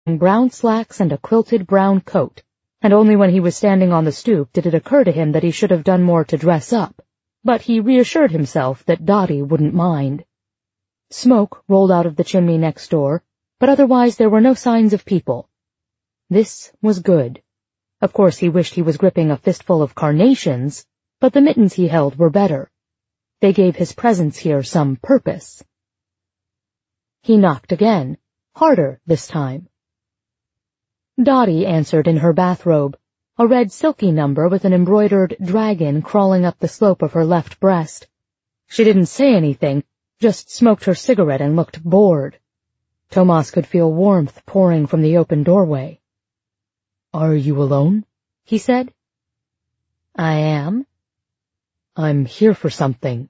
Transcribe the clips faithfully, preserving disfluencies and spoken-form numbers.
brown slacks and a quilted brown coat, and only when he was standing on the stoop did it occur to him that he should have done more to dress up, but he reassured himself that Dotty wouldn't mind. Smoke rolled out of the chimney next door, but otherwise there were no signs of people. This was good. Of course he wished he was gripping a fistful of carnations, but the mittens he held were better. They gave his presence here some purpose. He knocked again, harder this time. Dotty answered in her bathrobe, a red silky number with an embroidered dragon crawling up the slope of her left breast. She didn't say anything, just smoked her cigarette and looked bored. Tomas could feel warmth pouring from the open doorway. "Are you alone?" he said. "I am." "I'm here for something."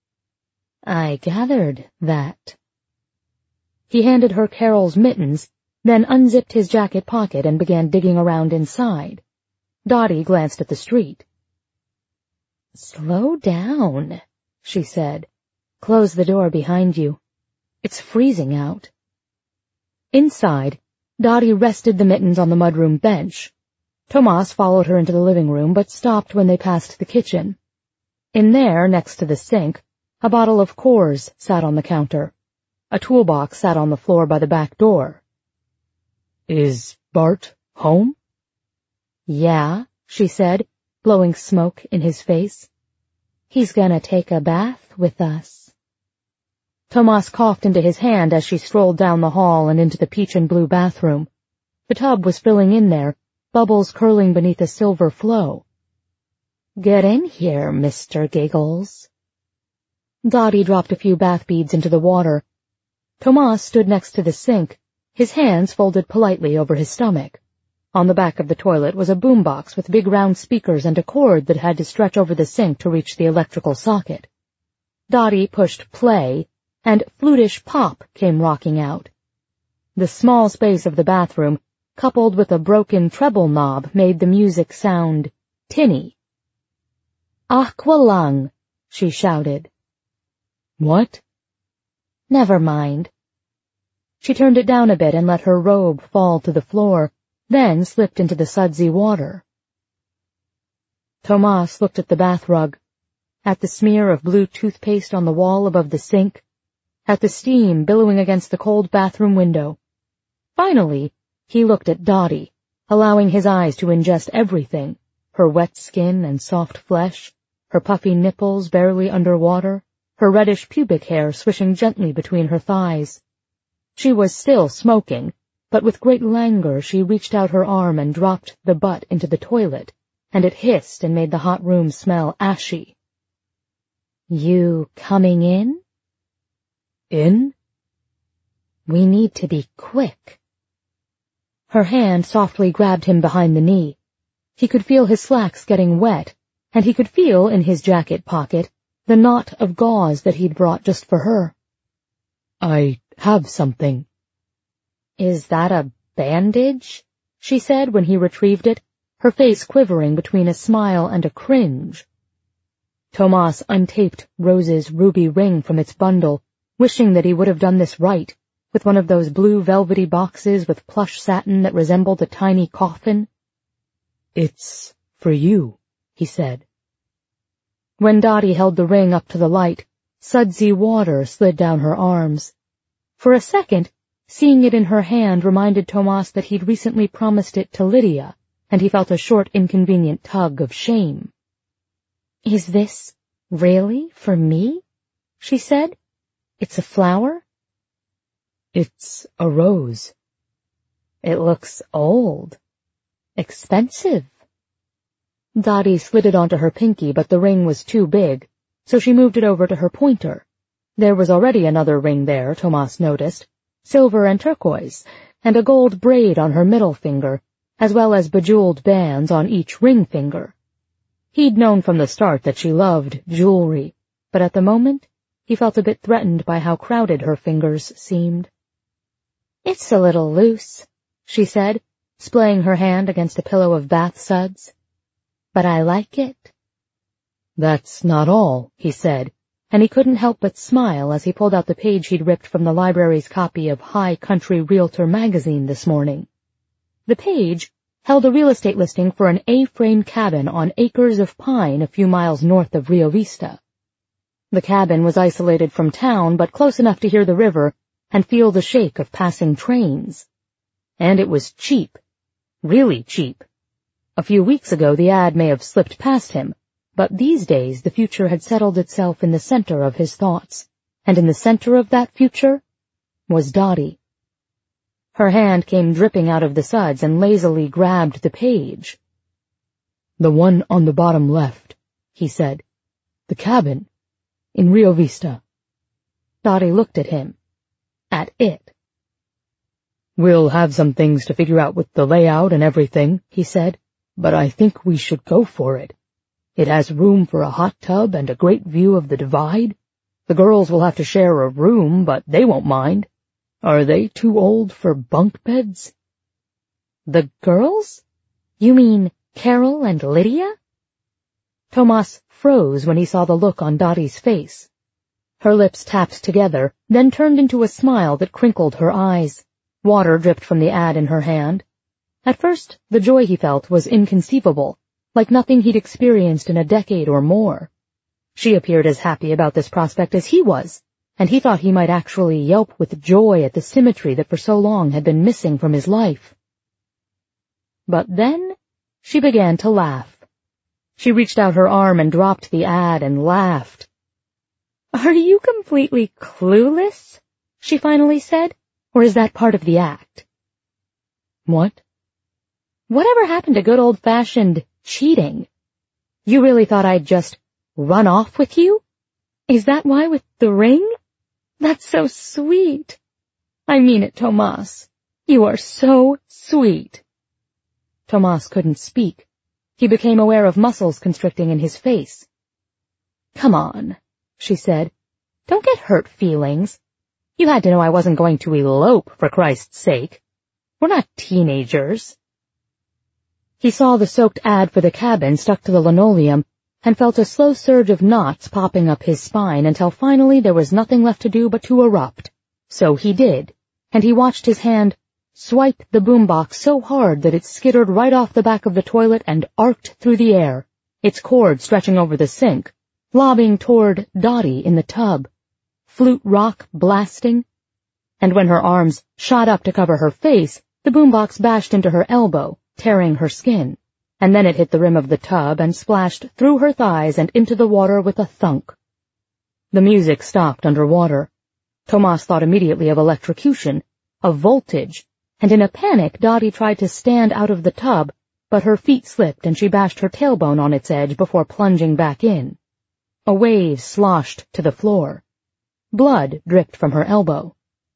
"I gathered that." He handed her Carol's mittens, then unzipped his jacket pocket and began digging around inside. Dotty glanced at the street. "Slow down," she said. "Close the door behind you. It's freezing out." Inside, Dotty rested the mittens on the mudroom bench. Tomas followed her into the living room, but stopped when they passed the kitchen. In there, next to the sink, a bottle of Coors sat on the counter. A toolbox sat on the floor by the back door. "Is Bart home?" "Yeah," she said, blowing smoke in his face. "He's gonna take a bath with us." Tomas coughed into his hand as she strolled down the hall and into the peach and blue bathroom. The tub was filling in there, bubbles curling beneath a silver flow. "Get in here, Mister Giggles." Dotty dropped a few bath beads into the water. Tomas stood next to the sink, his hands folded politely over his stomach. On the back of the toilet was a boombox with big round speakers and a cord that had to stretch over the sink to reach the electrical socket. Dotty pushed play, and flutish pop came rocking out. The small space of the bathroom, coupled with a broken treble knob, made the music sound tinny. "Aqualung," she shouted. "What?" "Never mind." She turned it down a bit and let her robe fall to the floor, then slipped into the sudsy water. Tomas looked at the bath rug, at the smear of blue toothpaste on the wall above the sink, at the steam billowing against the cold bathroom window. Finally, he looked at Dotty, allowing his eyes to ingest everything, her wet skin and soft flesh, her puffy nipples barely under water, her reddish pubic hair swishing gently between her thighs. She was still smoking, but with great languor she reached out her arm and dropped the butt into the toilet, and it hissed and made the hot room smell ashy. "You coming in?" "In?" "We need to be quick." Her hand softly grabbed him behind the knee. He could feel his slacks getting wet, and he could feel in his jacket pocket the knot of gauze that he'd brought just for her. "I have something." "Is that a bandage?" she said when he retrieved it, her face quivering between a smile and a cringe. Tomas untaped Rose's ruby ring from its bundle, wishing that he would have done this right, with one of those blue velvety boxes with plush satin that resembled a tiny coffin. "It's for you," he said. When Dotty held the ring up to the light, sudsy water slid down her arms. For a second, seeing it in her hand reminded Tomas that he'd recently promised it to Lydia, and he felt a short, inconvenient tug of shame. "Is this really for me?" she said. "It's a flower?" "It's a rose." "It looks old. Expensive." Dotty slid it onto her pinky, but the ring was too big, so she moved it over to her pointer. There was already another ring there, Tomas noticed, silver and turquoise, and a gold braid on her middle finger, as well as bejeweled bands on each ring finger. He'd known from the start that she loved jewelry, but at the moment he felt a bit threatened by how crowded her fingers seemed. "It's a little loose," she said, splaying her hand against a pillow of bath suds. "But I like it." "That's not all," he said, and he couldn't help but smile as he pulled out the page he'd ripped from the library's copy of High Country Realtor magazine this morning. The page held a real estate listing for an A-frame cabin on acres of pine a few miles north of Rio Vista. The cabin was isolated from town, but close enough to hear the river and feel the shake of passing trains. And it was cheap. Really cheap. A few weeks ago the ad may have slipped past him, but these days the future had settled itself in the center of his thoughts, and in the center of that future was Dottie. Her hand came dripping out of the suds and lazily grabbed the page. "The one on the bottom left," he said. "The cabin. In Rio Vista." Dottie looked at him. At it. "We'll have some things to figure out with the layout and everything," he said, "but I think we should go for it. It has room for a hot tub and a great view of the divide. The girls will have to share a room, but they won't mind. Are they too old for bunk beds?" "The girls? You mean Carol and Lydia?" Tomas froze when he saw the look on Dottie's face. Her lips tapped together, then turned into a smile that crinkled her eyes. Water dripped from the ad in her hand. At first, the joy he felt was inconceivable, like nothing he'd experienced in a decade or more. She appeared as happy about this prospect as he was, and he thought he might actually yelp with joy at the symmetry that for so long had been missing from his life. But then she began to laugh. She reached out her arm and dropped the ad and laughed. "Are you completely clueless?" she finally said. "Or is that part of the act?" "What?" "Whatever happened to good old-fashioned cheating? You really thought I'd just run off with you? Is that why with the ring? That's so sweet. I mean it, Tomas. You are so sweet." Tomas couldn't speak. He became aware of muscles constricting in his face. "Come on," she said. "Don't get hurt feelings. You had to know I wasn't going to elope, for Christ's sake. We're not teenagers." He saw the soaked ad for the cabin stuck to the linoleum and felt a slow surge of knots popping up his spine until finally there was nothing left to do but to erupt. So he did, and he watched his hand swipe the boombox so hard that it skittered right off the back of the toilet and arced through the air, its cord stretching over the sink, lobbing toward Dottie in the tub, flute rock blasting. And when her arms shot up to cover her face, the boombox bashed into her elbow, tearing her skin, and then it hit the rim of the tub and splashed through her thighs and into the water with a thunk. The music stopped underwater. Tomas thought immediately of electrocution, of voltage, and in a panic Dottie tried to stand out of the tub, but her feet slipped and she bashed her tailbone on its edge before plunging back in. A wave sloshed to the floor. Blood dripped from her elbow.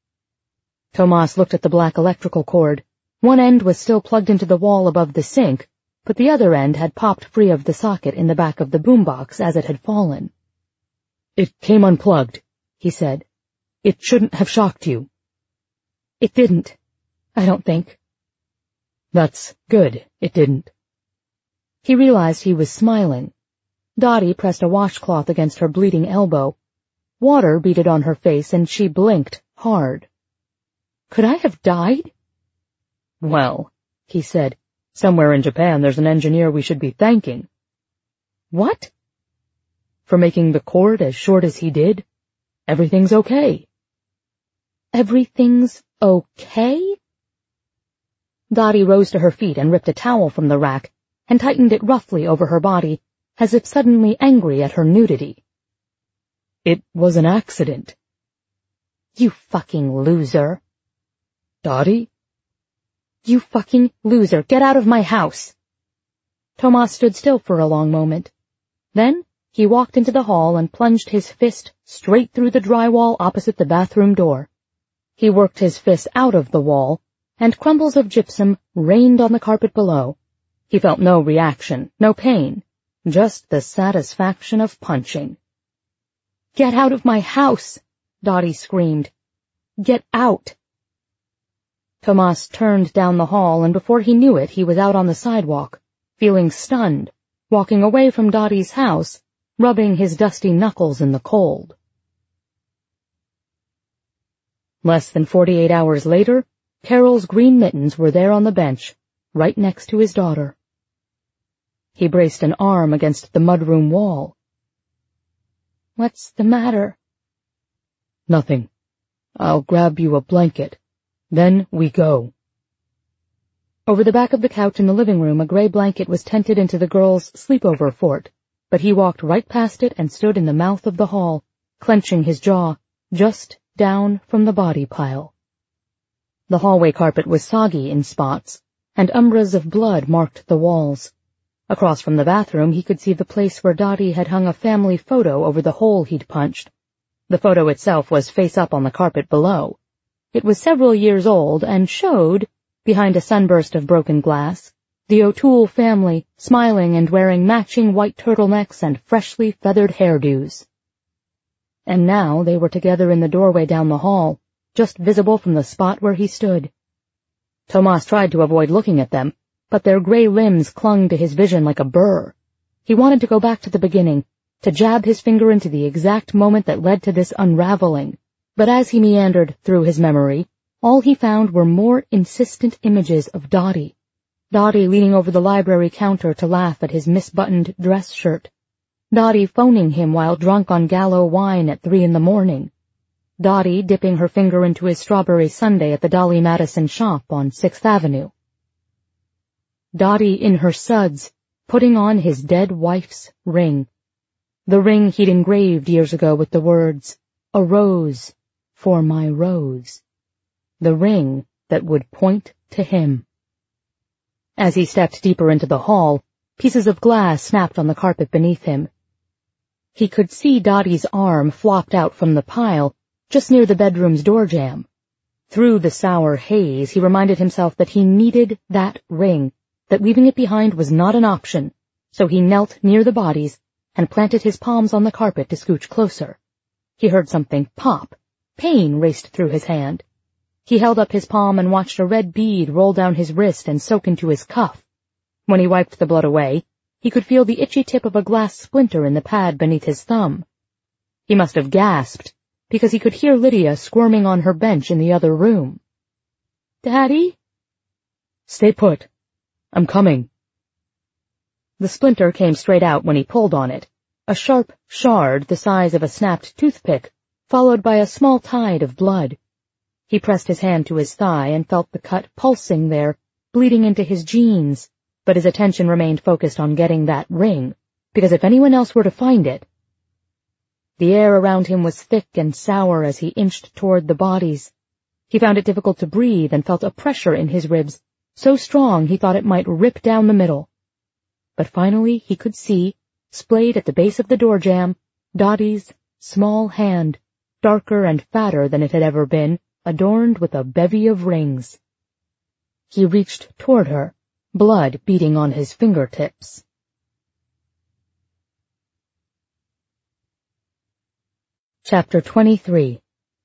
Tomas looked at the black electrical cord. One end was still plugged into the wall above the sink, but the other end had popped free of the socket in the back of the boombox as it had fallen. "It came unplugged," he said. "It shouldn't have shocked you." "It didn't, I don't think." "That's good, it didn't." He realized he was smiling. Dottie pressed a washcloth against her bleeding elbow. Water beaded on her face, and she blinked hard. "Could I have died?" "Well," he said, "somewhere in Japan there's an engineer we should be thanking." "What?" "For making the cord as short as he did. Everything's okay." "Everything's okay?" Dottie rose to her feet and ripped a towel from the rack and tightened it roughly over her body, as if suddenly angry at her nudity. "It was an accident." "You fucking loser." "Dottie?" "You fucking loser. Get out of my house." Tomas stood still for a long moment. Then he walked into the hall and plunged his fist straight through the drywall opposite the bathroom door. He worked his fist out of the wall, and crumbles of gypsum rained on the carpet below. He felt no reaction, no pain, just the satisfaction of punching. "Get out of my house!" Dottie screamed. "Get out!" Tomas turned down the hall, and before he knew it, he was out on the sidewalk, feeling stunned, walking away from Dottie's house, rubbing his dusty knuckles in the cold. Less than forty-eight hours later, Carol's green mittens were there on the bench, right next to his daughter. He braced an arm against the mudroom wall. "What's the matter?" "Nothing. I'll grab you a blanket. Then we go." Over the back of the couch in the living room, a gray blanket was tented into the girl's sleepover fort, but he walked right past it and stood in the mouth of the hall, clenching his jaw, just down from the body pile. The hallway carpet was soggy in spots, and umbras of blood marked the walls. Across from the bathroom, he could see the place where Dottie had hung a family photo over the hole he'd punched. The photo itself was face up on the carpet below. It was several years old and showed, behind a sunburst of broken glass, the O'Toole family smiling and wearing matching white turtlenecks and freshly feathered hairdos. And now they were together in the doorway down the hall, just visible from the spot where he stood. Tomas tried to avoid looking at them, but their gray limbs clung to his vision like a burr. He wanted to go back to the beginning, to jab his finger into the exact moment that led to this unraveling, but as he meandered through his memory, all he found were more insistent images of Dottie. Dottie leaning over the library counter to laugh at his misbuttoned dress shirt. Dottie phoning him while drunk on Gallo wine at three in the morning. Dottie dipping her finger into his strawberry sundae at the Dolly Madison shop on Sixth Avenue. Dottie in her suds, putting on his dead wife's ring. The ring he'd engraved years ago with the words, "A rose for my Rose." The ring that would point to him. As he stepped deeper into the hall, pieces of glass snapped on the carpet beneath him. He could see Dottie's arm flopped out from the pile, just near the bedroom's door jamb. Through the sour haze, he reminded himself that he needed that ring, that leaving it behind was not an option, so he knelt near the bodies and planted his palms on the carpet to scooch closer. He heard something pop. Pain raced through his hand. He held up his palm and watched a red bead roll down his wrist and soak into his cuff. When he wiped the blood away, he could feel the itchy tip of a glass splinter in the pad beneath his thumb. He must have gasped, because he could hear Lydia squirming on her bench in the other room. "Daddy?" "Stay put. I'm coming." The splinter came straight out when he pulled on it, a sharp shard the size of a snapped toothpick, followed by a small tide of blood. He pressed his hand to his thigh and felt the cut pulsing there, bleeding into his jeans, but his attention remained focused on getting that ring, because if anyone else were to find it... The air around him was thick and sour as he inched toward the bodies. He found it difficult to breathe and felt a pressure in his ribs, so strong he thought it might rip down the middle. But finally he could see, splayed at the base of the door jamb, Dottie's small hand, darker and fatter than it had ever been, adorned with a bevy of rings. He reached toward her, blood beating on his fingertips. Chapter twenty-three.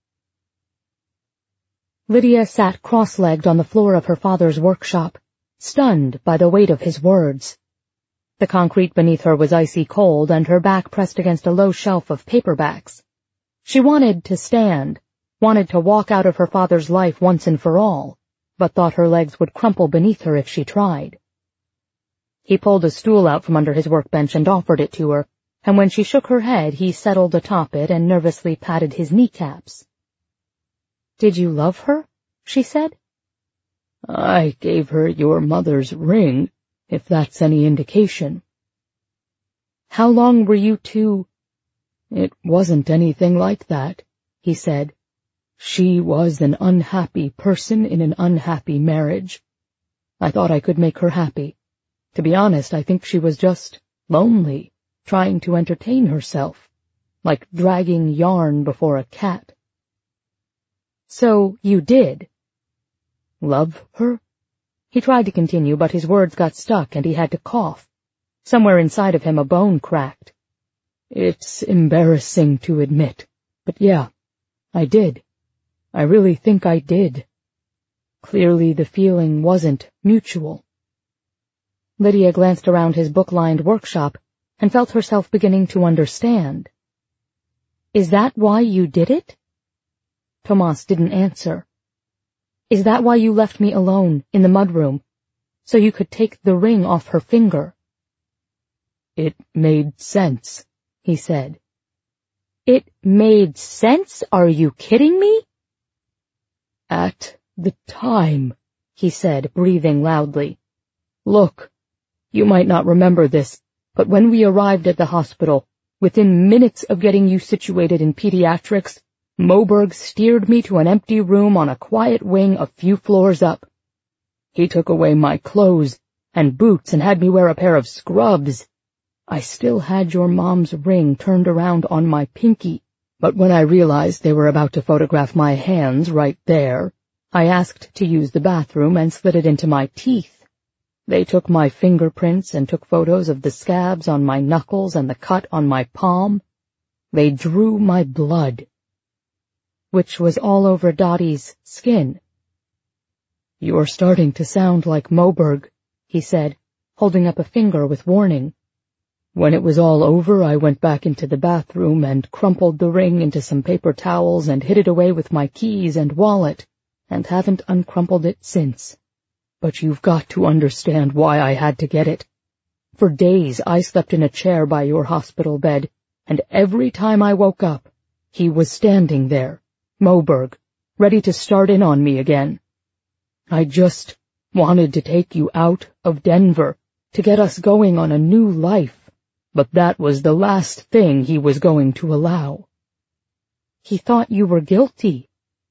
Lydia sat cross-legged on the floor of her father's workshop, stunned by the weight of his words. The concrete beneath her was icy cold, and her back pressed against a low shelf of paperbacks. She wanted to stand, wanted to walk out of her father's life once and for all, but thought her legs would crumple beneath her if she tried. He pulled a stool out from under his workbench and offered it to her, and when she shook her head he settled atop it and nervously patted his kneecaps. "Did you love her?" she said. "I gave her your mother's ring, if that's any indication." "How long were you two—" "It wasn't anything like that," he said. "She was an unhappy person in an unhappy marriage. I thought I could make her happy. To be honest, I think she was just lonely, trying to entertain herself, like dragging yarn before a cat." "So you did?" "Love her?" He tried to continue, but his words got stuck and he had to cough. Somewhere inside of him a bone cracked. "It's embarrassing to admit, but yeah, I did. I really think I did." Clearly the feeling wasn't mutual. Lydia glanced around his book-lined workshop, and felt herself beginning to understand. Is that why you did it? Tomas didn't answer. Is that why you left me alone in the mudroom, so you could take the ring off her finger? It made sense, he said. It made sense? Are you kidding me? At the time, he said, breathing loudly. Look, you might not remember this, but when we arrived at the hospital, within minutes of getting you situated in pediatrics, Moberg steered me to an empty room on a quiet wing a few floors up. He took away my clothes and boots and had me wear a pair of scrubs. I still had your mom's ring turned around on my pinky, but when I realized they were about to photograph my hands right there, I asked to use the bathroom and slid it into my teeth. They took my fingerprints and took photos of the scabs on my knuckles and the cut on my palm. They drew my blood, which was all over Dottie's skin. You're starting to sound like Moberg, he said, holding up a finger with warning. When it was all over, I went back into the bathroom and crumpled the ring into some paper towels and hid it away with my keys and wallet, and haven't uncrumpled it since. But you've got to understand why I had to get it. For days I slept in a chair by your hospital bed, and every time I woke up, he was standing there, Moberg, ready to start in on me again. I just wanted to take you out of Denver, to get us going on a new life. But that was the last thing he was going to allow. He thought you were guilty.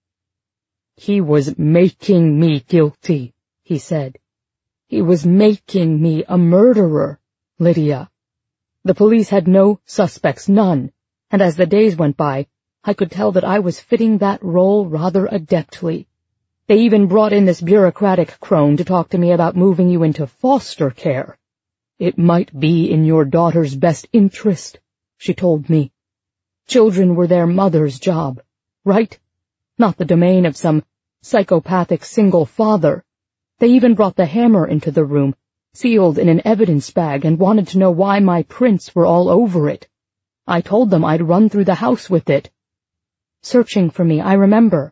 He was making me guilty, he said. He was making me a murderer, Lydia. The police had no suspects, none, and as the days went by, I could tell that I was fitting that role rather adeptly. They even brought in this bureaucratic crone to talk to me about moving you into foster care. It might be in your daughter's best interest, she told me. Children were their mother's job, right? Not the domain of some psychopathic single father. They even brought the hammer into the room, sealed in an evidence bag, and wanted to know why my prints were all over it. I told them I'd run through the house with it. Searching for me, I remember.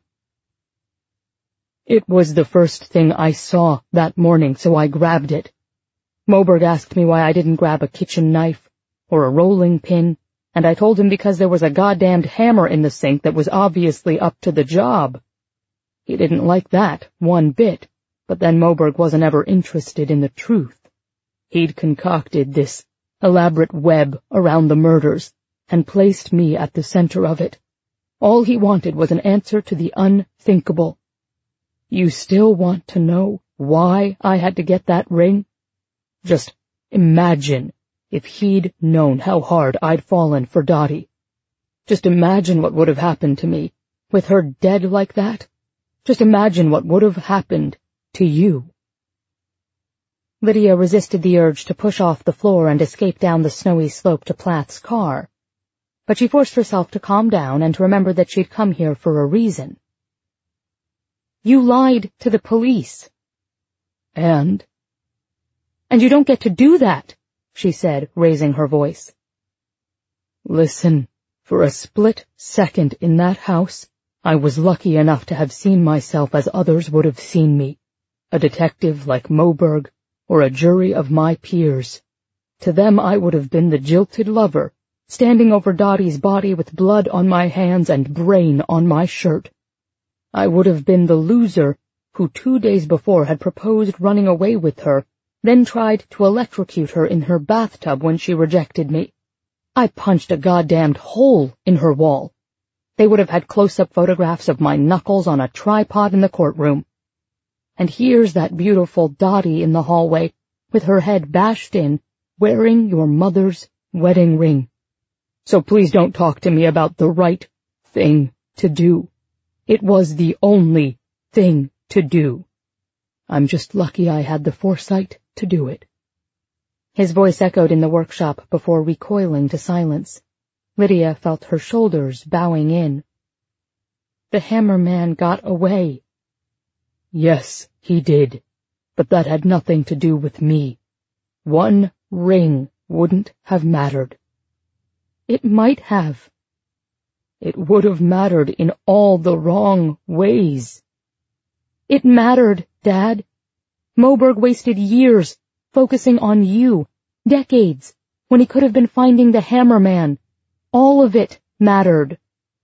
It was the first thing I saw that morning, so I grabbed it. Moberg asked me why I didn't grab a kitchen knife or a rolling pin, and I told him because there was a goddamned hammer in the sink that was obviously up to the job. He didn't like that one bit, but then Moberg wasn't ever interested in the truth. He'd concocted this elaborate web around the murders and placed me at the center of it. All he wanted was an answer to the unthinkable. You still want to know why I had to get that ring? Just imagine if he'd known how hard I'd fallen for Dottie. Just imagine what would have happened to me, with her dead like that. Just imagine what would have happened to you. Lydia resisted the urge to push off the floor and escape down the snowy slope to Plath's car. But she forced herself to calm down and to remember that she'd come here for a reason. You lied to the police. And? And you don't get to do that, she said, raising her voice. Listen, for a split second in that house, I was lucky enough to have seen myself as others would have seen me, a detective like Moberg, or a jury of my peers. To them I would have been the jilted lover, standing over Dottie's body with blood on my hands and brain on my shirt. I would have been the loser who two days before had proposed running away with her, then tried to electrocute her in her bathtub when she rejected me. I punched a goddamned hole in her wall. They would have had close-up photographs of my knuckles on a tripod in the courtroom. And here's that beautiful Dottie in the hallway, with her head bashed in, wearing your mother's wedding ring. So please don't talk to me about the right thing to do. It was the only thing to do. I'm just lucky I had the foresight to do it. His voice echoed in the workshop before recoiling to silence. Lydia felt her shoulders bowing in. The hammer man got away. Yes, he did, but that had nothing to do with me. One ring wouldn't have mattered. It might have. It would have mattered in all the wrong ways. It mattered, Dad. Moberg wasted years focusing on you, decades, when he could have been finding the Hammerman. All of it mattered.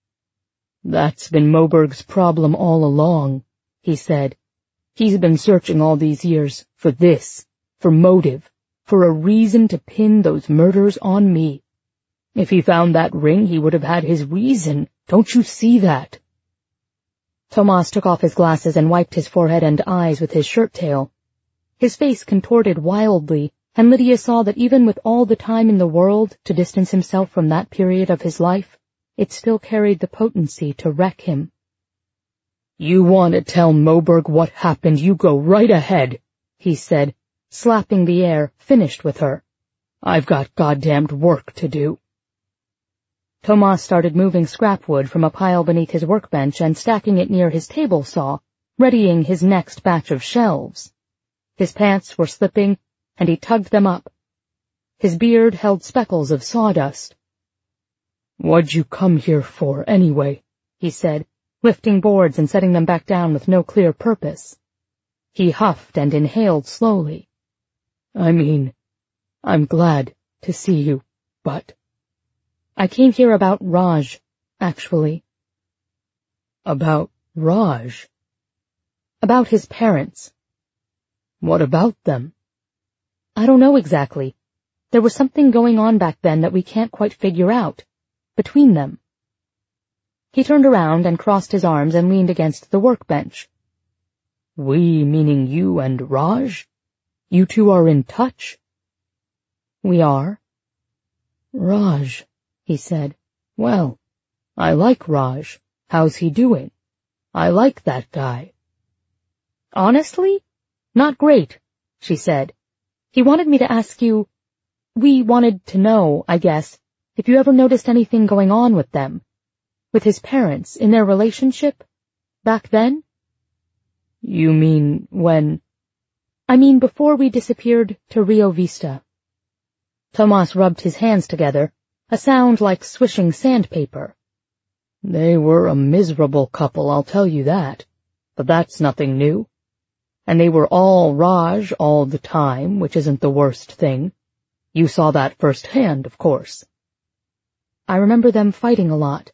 That's been Moberg's problem all along, he said. He's been searching all these years for this, for motive, for a reason to pin those murders on me. If he found that ring, he would have had his reason. Don't you see that? Tomas took off his glasses and wiped his forehead and eyes with his shirt tail. His face contorted wildly, and Lydia saw that even with all the time in the world to distance himself from that period of his life, it still carried the potency to wreck him. You want to tell Moberg what happened, you go right ahead, he said, slapping the air, finished with her. I've got goddamned work to do. Tomas started moving scrap wood from a pile beneath his workbench and stacking it near his table saw, readying his next batch of shelves. His pants were slipping, and he tugged them up. His beard held speckles of sawdust. What'd you come here for, anyway? He said, lifting boards and setting them back down with no clear purpose. He huffed and inhaled slowly. I mean, I'm glad to see you, but... I came here about Raj, actually. About Raj? About his parents. What about them? I don't know exactly. There was something going on back then that we can't quite figure out. Between them. He turned around and crossed his arms and leaned against the workbench. We, meaning you and Raj? You two are in touch? We are. Raj, he said. Well, I like Raj. How's he doing? I like that guy. Honestly? Not great, she said. He wanted me to ask you... We wanted to know, I guess, if you ever noticed anything going on with them. With his parents, in their relationship? Back then? You mean when... I mean before we disappeared to Rio Vista. Tomas rubbed his hands together, a sound like swishing sandpaper. They were a miserable couple, I'll tell you that. But that's nothing new. And they were all Raj all the time, which isn't the worst thing. You saw that firsthand, of course. I remember them fighting a lot.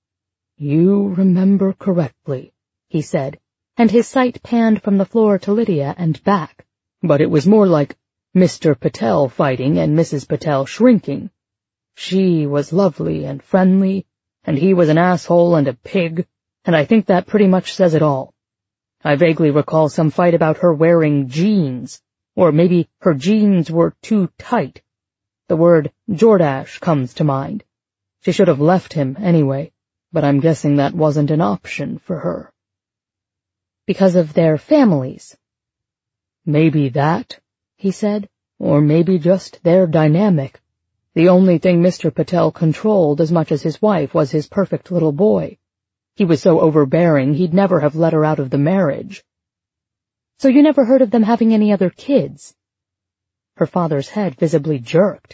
You remember correctly, he said, and his sight panned from the floor to Lydia and back. But it was more like Mister Patel fighting and Missus Patel shrinking. She was lovely and friendly, and he was an asshole and a pig, and I think that pretty much says it all. I vaguely recall some fight about her wearing jeans, or maybe her jeans were too tight. The word Jordache comes to mind. She should have left him anyway, but I'm guessing that wasn't an option for her. Because of their families. Maybe that, he said, or maybe just their dynamic. The only thing Mister Patel controlled as much as his wife was his perfect little boy. He was so overbearing he'd never have let her out of the marriage. So you never heard of them having any other kids? Her father's head visibly jerked.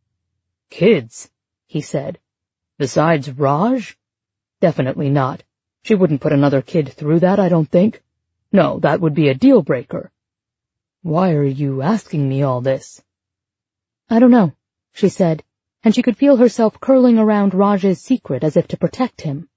Kids, he said. Besides Raj? Definitely not. She wouldn't put another kid through that, I don't think. No, that would be a deal-breaker. Why are you asking me all this? I don't know, she said, and she could feel herself curling around Raj's secret as if to protect him.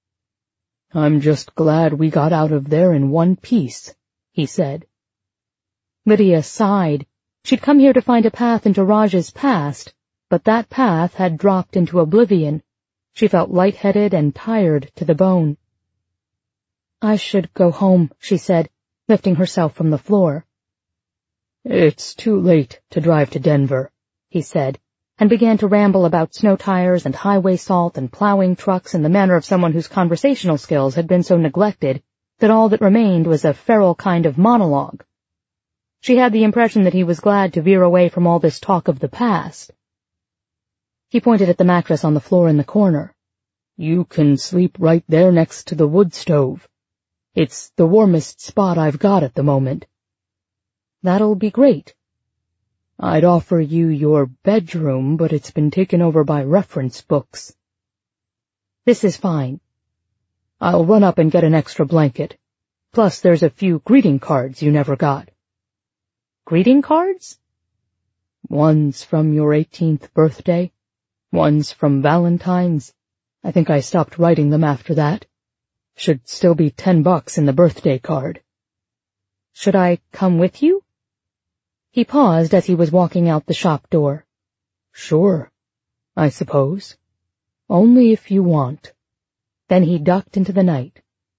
I'm just glad we got out of there in one piece, he said. Lydia sighed. She'd come here to find a path into Raj's past, but that path had dropped into oblivion. She felt lightheaded and tired to the bone. I should go home, she said, lifting herself from the floor. It's too late to drive to Denver, he said, and began to ramble about snow tires and highway salt and plowing trucks in the manner of someone whose conversational skills had been so neglected that all that remained was a feral kind of monologue. She had the impression that he was glad to veer away from all this talk of the past. He pointed at the mattress on the floor in the corner. You can sleep right there next to the wood stove. It's the warmest spot I've got at the moment. That'll be great. I'd offer you your bedroom, but it's been taken over by reference books. This is fine. I'll run up and get an extra blanket. Plus there's a few greeting cards you never got. Greeting cards? One's from your eighteenth birthday. One's from Valentine's. I think I stopped writing them after that. Should still be ten bucks in the birthday card. Should I come with you? He paused as he was walking out the shop door. Sure, I suppose. Only if you want. Then he ducked into the night.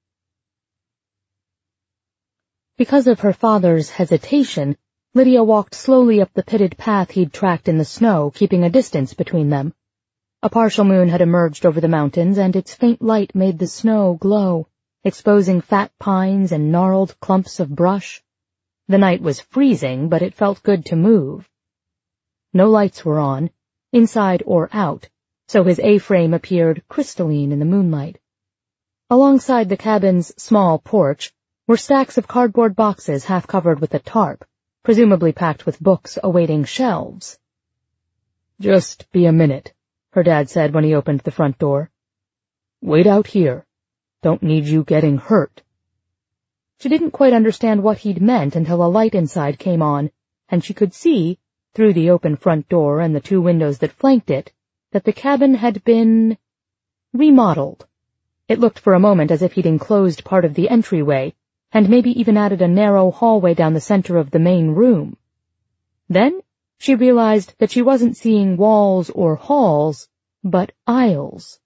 Because of her father's hesitation, Lydia walked slowly up the pitted path he'd tracked in the snow, keeping a distance between them. A partial moon had emerged over the mountains, and its faint light made the snow glow, exposing fat pines and gnarled clumps of brush. The night was freezing, but it felt good to move. No lights were on, inside or out, so his A-frame appeared crystalline in the moonlight. Alongside the cabin's small porch were stacks of cardboard boxes half covered with a tarp, presumably packed with books awaiting shelves. Just be a minute, her dad said when he opened the front door. Wait out here. Don't need you getting hurt. She didn't quite understand what he'd meant until a light inside came on, and she could see, through the open front door and the two windows that flanked it, that the cabin had been remodeled. It looked for a moment as if he'd enclosed part of the entryway, and maybe even added a narrow hallway down the center of the main room. Then she realized that she wasn't seeing walls or halls, but aisles.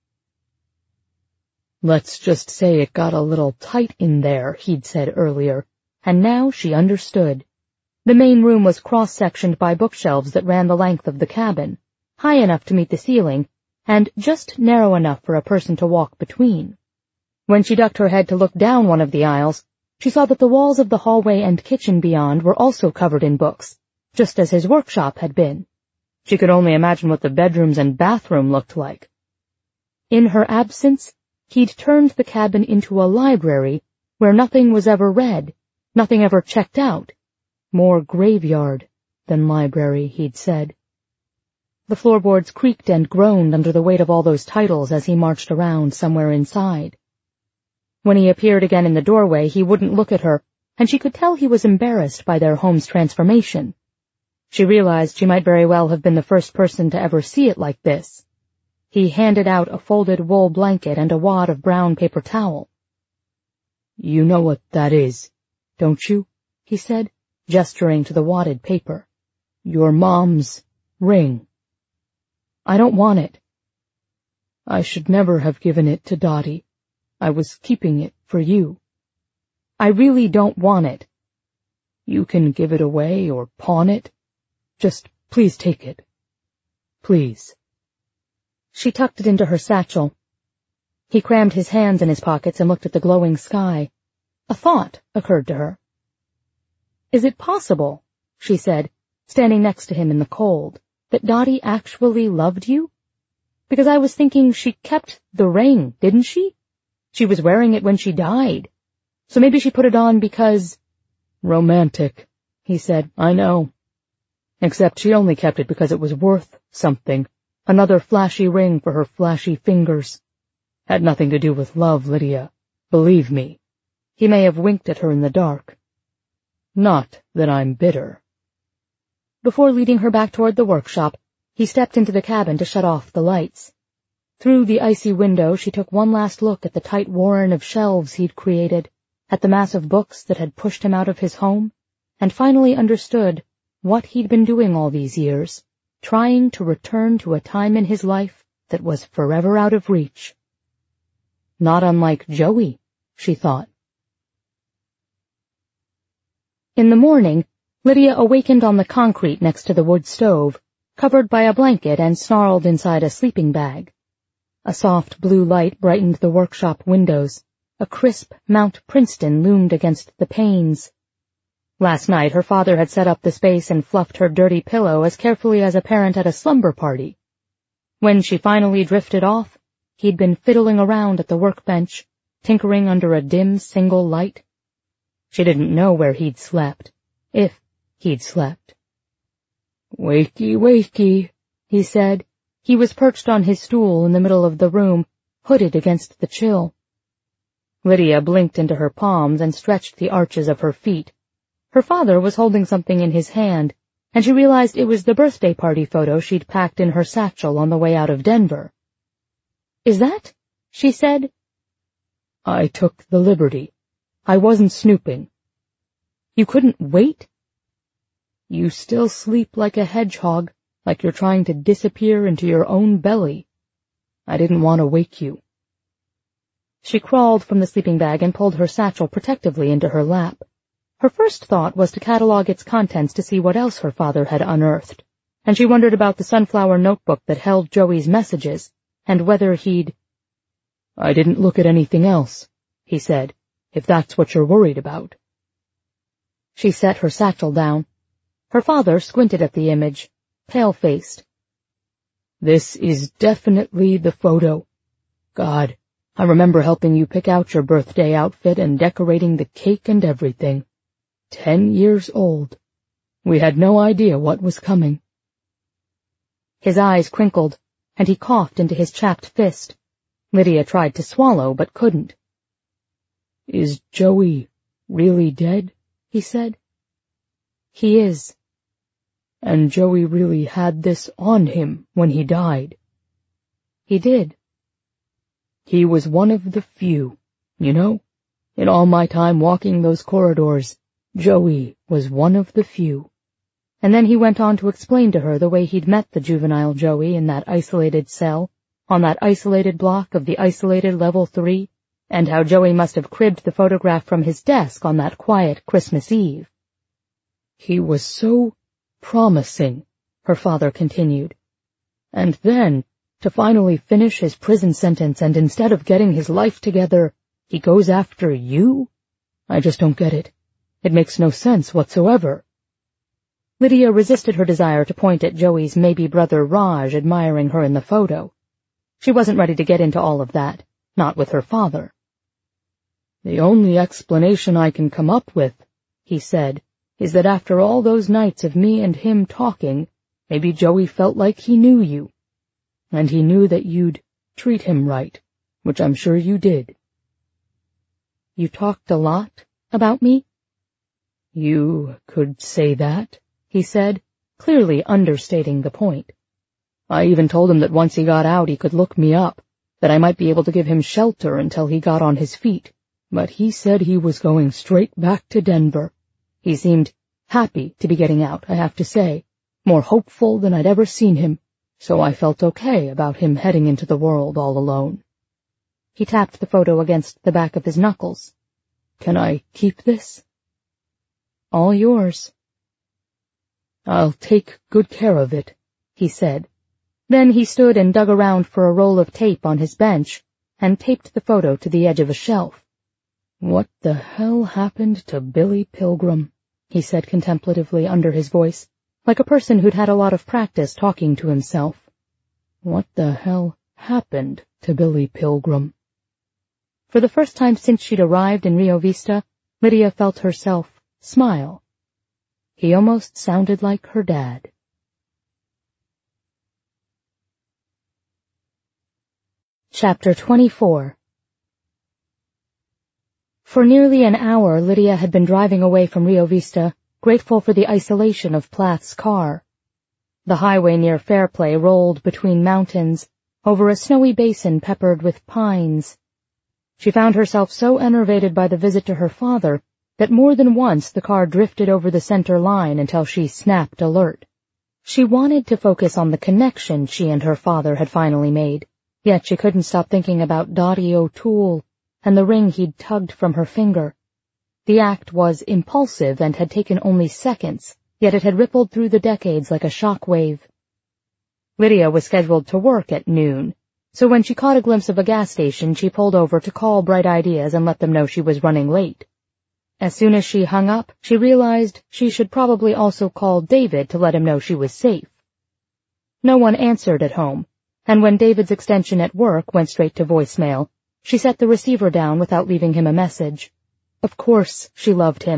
Let's just say it got a little tight in there, he'd said earlier, and now she understood. The main room was cross-sectioned by bookshelves that ran the length of the cabin, high enough to meet the ceiling, and just narrow enough for a person to walk between. When she ducked her head to look down one of the aisles, she saw that the walls of the hallway and kitchen beyond were also covered in books, just as his workshop had been. She could only imagine what the bedrooms and bathroom looked like. In her absence, he'd turned the cabin into a library where nothing was ever read, nothing ever checked out. More graveyard than library, he'd said. The floorboards creaked and groaned under the weight of all those titles as he marched around somewhere inside. When he appeared again in the doorway, he wouldn't look at her, and she could tell he was embarrassed by their home's transformation. She realized she might very well have been the first person to ever see it like this. He handed out a folded wool blanket and a wad of brown paper towel. You know what that is, don't you? He said, gesturing to the wadded paper. Your mom's ring. I don't want it. I should never have given it to Dottie. I was keeping it for you. I really don't want it. You can give it away or pawn it. Just please take it. Please. She tucked it into her satchel. He crammed his hands in his pockets and looked at the glowing sky. A thought occurred to her. Is it possible, she said, standing next to him in the cold, that Dottie actually loved you? Because I was thinking she kept the ring, didn't she? She was wearing it when she died. So maybe she put it on because... Romantic, he said, I know. Except she only kept it because it was worth something. Another flashy ring for her flashy fingers. Had nothing to do with love, Lydia. Believe me. He may have winked at her in the dark. Not that I'm bitter. Before leading her back toward the workshop, he stepped into the cabin to shut off the lights. Through the icy window, she took one last look at the tight warren of shelves he'd created, at the mass of books that had pushed him out of his home, and finally understood what he'd been doing all these years, trying to return to a time in his life that was forever out of reach. Not unlike Joey, she thought. In the morning, Lydia awakened on the concrete next to the wood stove, covered by a blanket and snarled inside a sleeping bag. A soft blue light brightened the workshop windows. A crisp Mount Princeton loomed against the panes. Last night her father had set up the space and fluffed her dirty pillow as carefully as a parent at a slumber party. When she finally drifted off, he'd been fiddling around at the workbench, tinkering under a dim single light. She didn't know where he'd slept, if he'd slept. "Wakey, wakey," he said. He was perched on his stool in the middle of the room, hooded against the chill. Lydia blinked into her palms and stretched the arches of her feet. Her father was holding something in his hand, and she realized it was the birthday party photo she'd packed in her satchel on the way out of Denver. "Is that?" she said. "I took the liberty. I wasn't snooping." "You couldn't wait?" "You still sleep like a hedgehog, like you're trying to disappear into your own belly. I didn't want to wake you." She crawled from the sleeping bag and pulled her satchel protectively into her lap. Her first thought was to catalog its contents to see what else her father had unearthed, and she wondered about the sunflower notebook that held Joey's messages, and whether he'd— "I didn't look at anything else," he said, "if that's what you're worried about." She set her satchel down. Her father squinted at the image, pale-faced. "This is definitely the photo. God, I remember helping you pick out your birthday outfit and decorating the cake and everything. Ten years old. We had no idea what was coming." His eyes crinkled, and he coughed into his chapped fist. Lydia tried to swallow, but couldn't. "Is Joey really dead?" he said. "He is." "And Joey really had this on him when he died?" "He did." "He was one of the few, you know? In all my time walking those corridors, Joey was one of the few." And then he went on to explain to her the way he'd met the juvenile Joey in that isolated cell, on that isolated block of the isolated level three, and how Joey must have cribbed the photograph from his desk on that quiet Christmas Eve. "He was so promising," her father continued. "And then, to finally finish his prison sentence, and instead of getting his life together, he goes after you? I just don't get it. It makes no sense whatsoever." Lydia resisted her desire to point at Joey's maybe brother Raj admiring her in the photo. She wasn't ready to get into all of that, not with her father. "The only explanation I can come up with," he said, "is that after all those nights of me and him talking, maybe Joey felt like he knew you. And he knew that you'd treat him right, which I'm sure you did." "You talked a lot about me?" "You could say that," he said, clearly understating the point. "I even told him that once he got out he could look me up, that I might be able to give him shelter until he got on his feet, but he said he was going straight back to Denver. He seemed happy to be getting out, I have to say, more hopeful than I'd ever seen him, so I felt okay about him heading into the world all alone." He tapped the photo against the back of his knuckles. "Can I keep this?" "All yours." "I'll take good care of it," he said. Then he stood and dug around for a roll of tape on his bench and taped the photo to the edge of a shelf. "What the hell happened to Billy Pilgrim?" he said contemplatively under his voice, like a person who'd had a lot of practice talking to himself. "What the hell happened to Billy Pilgrim?" For the first time since she'd arrived in Rio Vista, Lydia felt herself smile. He almost sounded like her dad. Chapter twenty-four. For nearly an hour Lydia had been driving away from Rio Vista, grateful for the isolation of Plath's car. The highway near Fairplay rolled between mountains, over a snowy basin peppered with pines. She found herself so enervated by the visit to her father that more than once the car drifted over the center line until she snapped alert. She wanted to focus on the connection she and her father had finally made, yet she couldn't stop thinking about Dottie O'Toole and the ring he'd tugged from her finger. The act was impulsive and had taken only seconds, yet it had rippled through the decades like a shock wave. Lydia was scheduled to work at noon, so when she caught a glimpse of a gas station, she pulled over to call Bright Ideas and let them know she was running late. As soon as she hung up, she realized she should probably also call David to let him know she was safe. No one answered at home, and when David's extension at work went straight to voicemail, she set the receiver down without leaving him a message. Of course she loved him,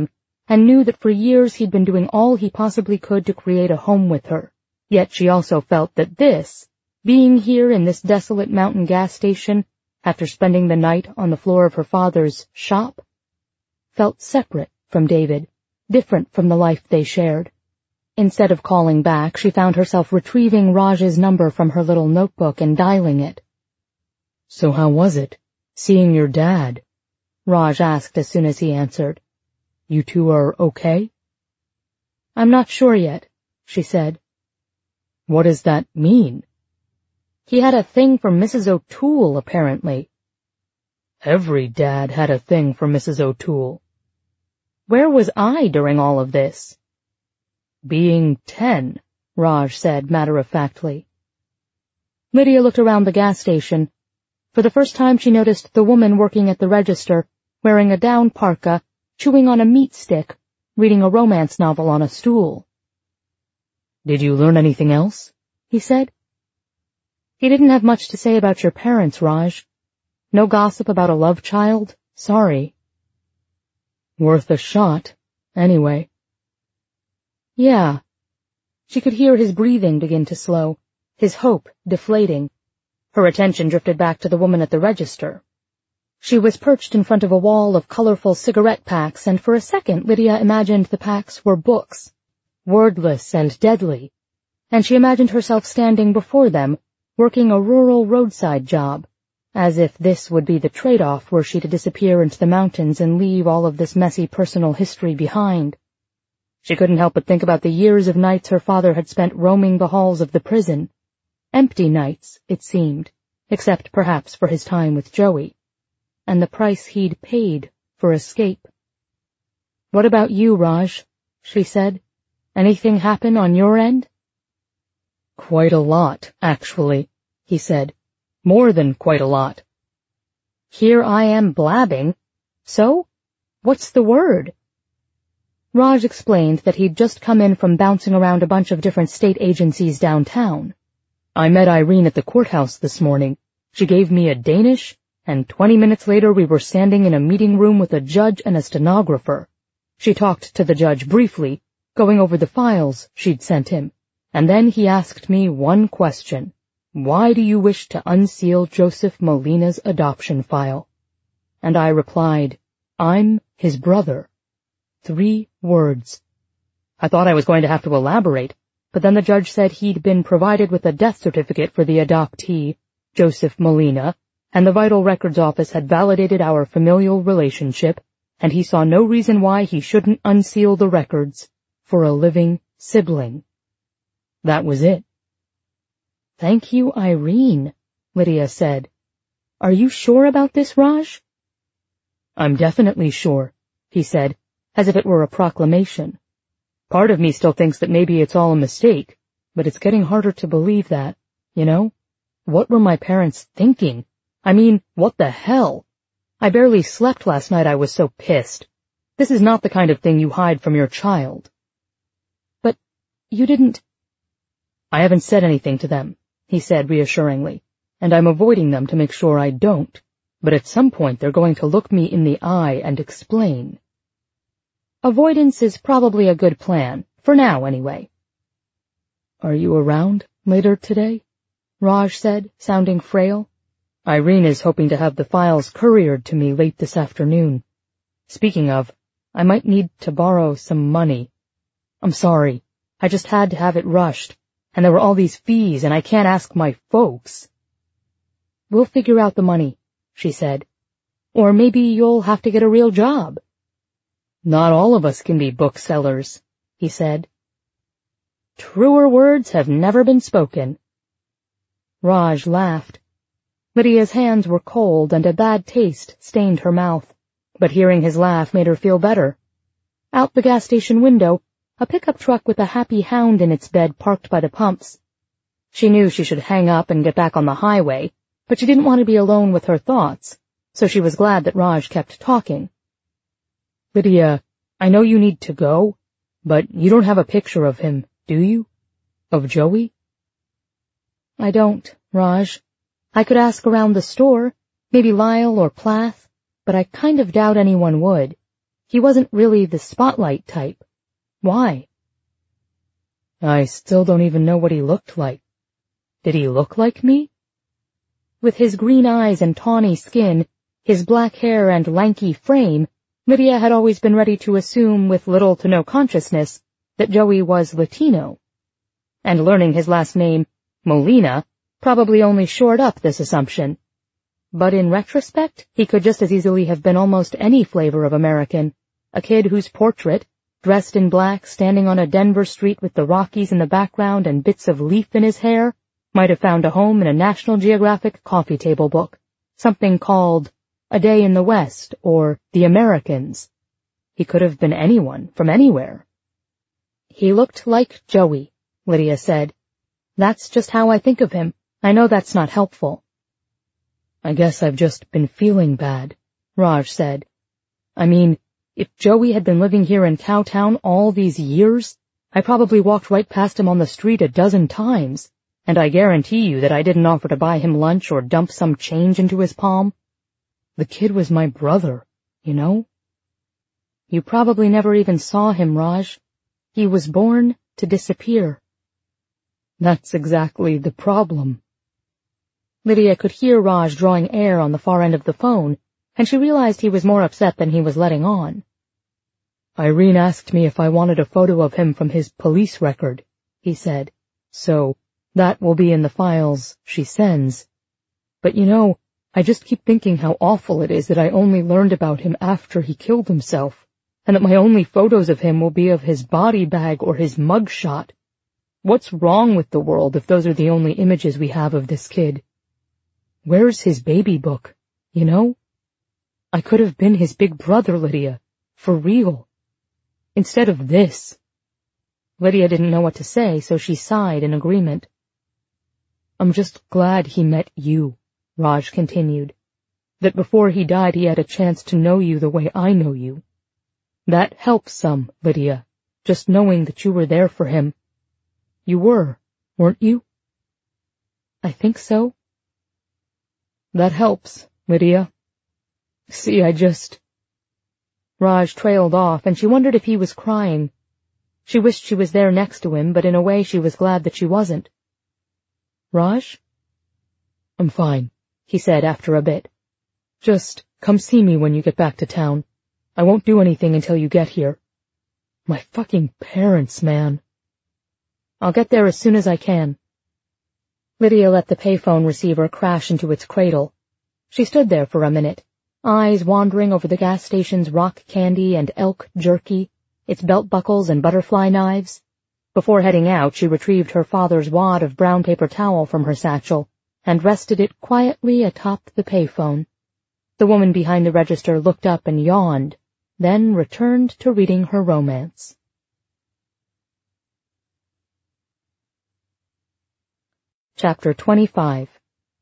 and knew that for years he'd been doing all he possibly could to create a home with her. Yet she also felt that this, being here in this desolate mountain gas station, after spending the night on the floor of her father's shop, felt separate from David, different from the life they shared. Instead of calling back, she found herself retrieving Raj's number from her little notebook and dialing it. "So how was it, seeing your dad?" Raj asked as soon as he answered. "You two are okay?" "I'm not sure yet," she said. "What does that mean?" "He had a thing for Missus O'Toole, apparently." "Every dad had a thing for Missus O'Toole." "Where was I during all of this?" "Being ten," Raj said matter-of-factly. Lydia looked around the gas station. For the first time she noticed the woman working at the register, wearing a down parka, chewing on a meat stick, reading a romance novel on a stool. "Did you learn anything else?" he said. "He didn't have much to say about your parents, Raj. No gossip about a love child? Sorry." "Worth a shot, anyway." "Yeah." She could hear his breathing begin to slow, his hope deflating. Her attention drifted back to the woman at the register. She was perched in front of a wall of colorful cigarette packs, and for a second Lydia imagined the packs were books, wordless and deadly, and she imagined herself standing before them, working a rural roadside job, as if this would be the trade-off were she to disappear into the mountains and leave all of this messy personal history behind. She couldn't help but think about the years of nights her father had spent roaming the halls of the prison. Empty nights, it seemed, except perhaps for his time with Joey, and the price he'd paid for escape. "What about you, Raj?" she said. "Anything happen on your end?" "Quite a lot, actually," he said. "More than quite a lot." "Here I am blabbing. So? What's the word?" Raj explained that he'd just come in from bouncing around a bunch of different state agencies downtown. "I met Irene at the courthouse this morning. She gave me a Danish, and twenty minutes later we were standing in a meeting room with a judge and a stenographer. She talked to the judge briefly, going over the files she'd sent him, and then he asked me one question. Why do you wish to unseal Joseph Molina's adoption file? And I replied, I'm his brother. Three words. I thought I was going to have to elaborate, but then the judge said he'd been provided with a death certificate for the adoptee, Joseph Molina, and the Vital Records Office had validated our familial relationship, and he saw no reason why he shouldn't unseal the records for a living sibling. That was it. Thank you, Irene, Lydia said. Are you sure about this, Raj? I'm definitely sure, he said, as if it were a proclamation. Part of me still thinks that maybe it's all a mistake, but it's getting harder to believe that, you know? What were my parents thinking? I mean, what the hell? I barely slept last night, I was so pissed. This is not the kind of thing you hide from your child. But you didn't... I haven't said anything to them, he said reassuringly, and I'm avoiding them to make sure I don't. But at some point they're going to look me in the eye and explain. Avoidance is probably a good plan, for now anyway. Are you around later today? Raj said, sounding frail. Irene is hoping to have the files couriered to me late this afternoon. Speaking of, I might need to borrow some money. I'm sorry, I just had to have it rushed, and there were all these fees and I can't ask my folks. We'll figure out the money, she said. Or maybe you'll have to get a real job. Not all of us can be booksellers, he said. Truer words have never been spoken. Raj laughed. Lydia's hands were cold and a bad taste stained her mouth, but hearing his laugh made her feel better. Out the gas station window, a pickup truck with a happy hound in its bed parked by the pumps. She knew she should hang up and get back on the highway, but she didn't want to be alone with her thoughts, so she was glad that Raj kept talking. Lydia, I know you need to go, but you don't have a picture of him, do you? Of Joey? I don't, Raj. I could ask around the store, maybe Lyle or Plath, but I kind of doubt anyone would. He wasn't really the spotlight type. Why? I still don't even know what he looked like. Did he look like me? With his green eyes and tawny skin, his black hair and lanky frame, Lydia had always been ready to assume with little to no consciousness that Joey was Latino. And learning his last name, Molina, probably only shored up this assumption. But in retrospect, he could just as easily have been almost any flavor of American, a kid whose portrait, dressed in black, standing on a Denver street with the Rockies in the background and bits of leaf in his hair, might have found a home in a National Geographic coffee table book, something called A Day in the West or The Americans. He could have been anyone from anywhere. He looked like Joey, Lydia said. That's just how I think of him. I know that's not helpful. I guess I've just been feeling bad, Raj said. I mean, if Joey had been living here in Cowtown all these years, I probably walked right past him on the street a dozen times, and I guarantee you that I didn't offer to buy him lunch or dump some change into his palm. The kid was my brother, you know? You probably never even saw him, Raj. He was born to disappear. That's exactly the problem. Lydia could hear Raj drawing air on the far end of the phone, and she realized he was more upset than he was letting on. Irene asked me if I wanted a photo of him from his police record, he said. So, that will be in the files she sends. But you know, I just keep thinking how awful it is that I only learned about him after he killed himself, and that my only photos of him will be of his body bag or his mug shot. What's wrong with the world if those are the only images we have of this kid? Where's his baby book, you know? I could have been his big brother, Lydia, for real. Instead of this. Lydia didn't know what to say, so she sighed in agreement. I'm just glad he met you, Raj continued. That before he died he had a chance to know you the way I know you. That helps some, Lydia, just knowing that you were there for him. You were, weren't you? I think so. That helps, Lydia. See, I just... Raj trailed off, and she wondered if he was crying. She wished she was there next to him, but in a way she was glad that she wasn't. Raj? I'm fine, he said after a bit. Just come see me when you get back to town. I won't do anything until you get here. My fucking parents, man. I'll get there as soon as I can. Lydia let the payphone receiver crash into its cradle. She stood there for a minute, eyes wandering over the gas station's rock candy and elk jerky, its belt buckles and butterfly knives. Before heading out, she retrieved her father's wad of brown paper towel from her satchel and rested it quietly atop the payphone. The woman behind the register looked up and yawned, then returned to reading her romance. Chapter twenty-five.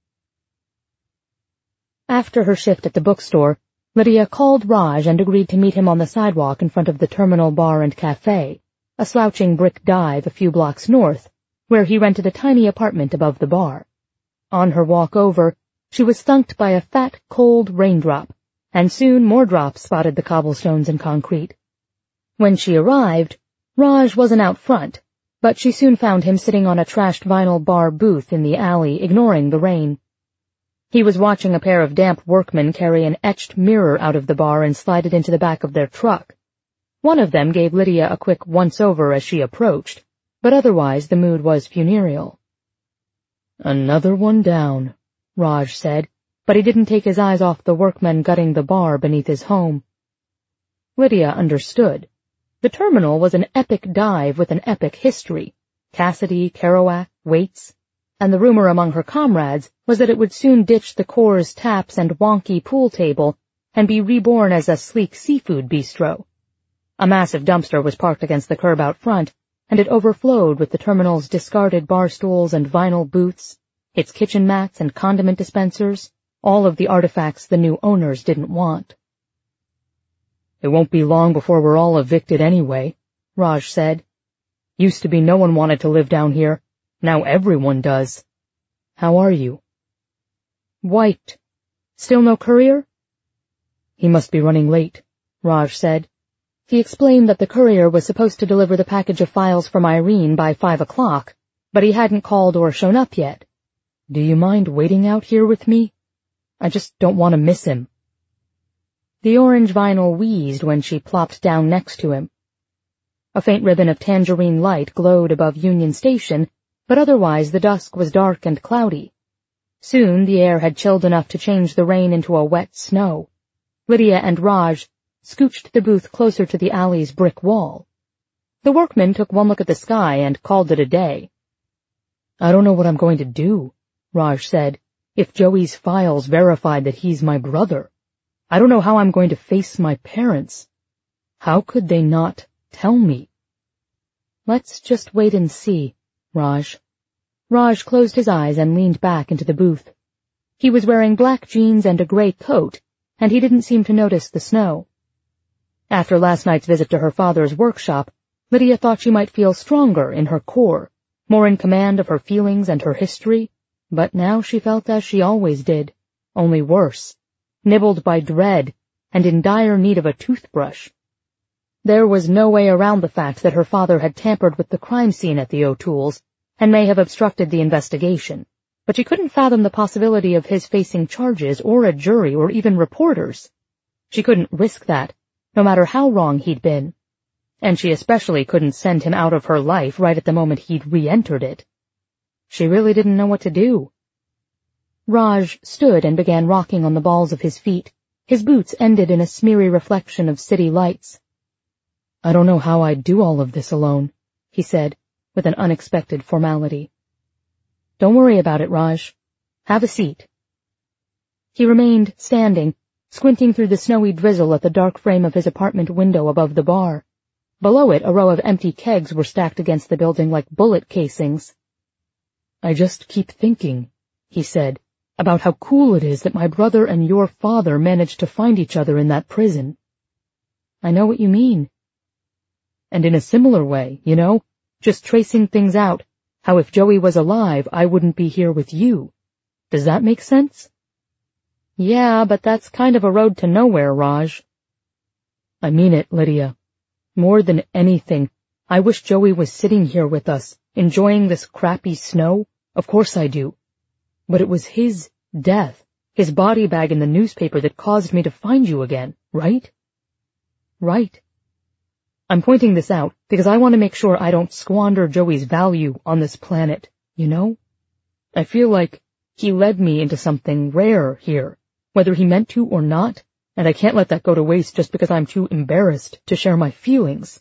After her shift at the bookstore, Lydia called Raj and agreed to meet him on the sidewalk in front of the Terminal Bar and Cafe, a slouching brick dive a few blocks north, where he rented a tiny apartment above the bar. On her walk over, she was thunked by a fat, cold raindrop, and soon more drops spotted the cobblestones and concrete. When she arrived, Raj wasn't out front, but she soon found him sitting on a trashed vinyl bar booth in the alley, ignoring the rain. He was watching a pair of damp workmen carry an etched mirror out of the bar and slide it into the back of their truck. One of them gave Lydia a quick once-over as she approached, but otherwise the mood was funereal. Another one down, Raj said, but he didn't take his eyes off the workmen gutting the bar beneath his home. Lydia understood. The terminal was an epic dive with an epic history. Cassidy, Kerouac, Waits, and the rumor among her comrades was that it would soon ditch the Coors taps and wonky pool table and be reborn as a sleek seafood bistro. A massive dumpster was parked against the curb out front, and it overflowed with the terminal's discarded bar stools and vinyl booths, its kitchen mats and condiment dispensers, all of the artifacts the new owners didn't want. It won't be long before we're all evicted anyway, Raj said. Used to be no one wanted to live down here. Now everyone does. How are you? Wiped. Still no courier? He must be running late, Raj said. He explained that the courier was supposed to deliver the package of files from Irene by five o'clock, but he hadn't called or shown up yet. Do you mind waiting out here with me? I just don't want to miss him. The orange vinyl wheezed when she plopped down next to him. A faint ribbon of tangerine light glowed above Union Station, but otherwise the dusk was dark and cloudy. Soon the air had chilled enough to change the rain into a wet snow. Lydia and Raj scooched the booth closer to the alley's brick wall. The workman took one look at the sky and called it a day. I don't know what I'm going to do, Raj said, if Joey's files verified that he's my brother. I don't know how I'm going to face my parents. How could they not tell me? Let's just wait and see, Raj. Raj closed his eyes and leaned back into the booth. He was wearing black jeans and a gray coat, and he didn't seem to notice the snow. After last night's visit to her father's workshop, Lydia thought she might feel stronger in her core, more in command of her feelings and her history, but now she felt as she always did, only worse, nibbled by dread and in dire need of a toothbrush. There was no way around the fact that her father had tampered with the crime scene at the O'Toole's and may have obstructed the investigation, but she couldn't fathom the possibility of his facing charges or a jury or even reporters. She couldn't risk that, no matter how wrong he'd been. And she especially couldn't send him out of her life right at the moment he'd re-entered it. She really didn't know what to do. Raj stood and began rocking on the balls of his feet. His boots ended in a smeary reflection of city lights. I don't know how I'd do all of this alone, he said, with an unexpected formality. Don't worry about it, Raj. Have a seat. He remained standing, squinting through the snowy drizzle at the dark frame of his apartment window above the bar. Below it, a row of empty kegs were stacked against the building like bullet casings. I just keep thinking, he said, about how cool it is that my brother and your father managed to find each other in that prison. I know what you mean. And in a similar way, you know, just tracing things out, how if Joey was alive, I wouldn't be here with you. Does that make sense? Yeah, but that's kind of a road to nowhere, Raj. I mean it, Lydia. More than anything, I wish Joey was sitting here with us, enjoying this crappy snow. Of course I do. But it was his death, his body bag in the newspaper that caused me to find you again, right? Right. I'm pointing this out because I want to make sure I don't squander Joey's value on this planet, you know? I feel like he led me into something rare here, whether he meant to or not, and I can't let that go to waste just because I'm too embarrassed to share my feelings.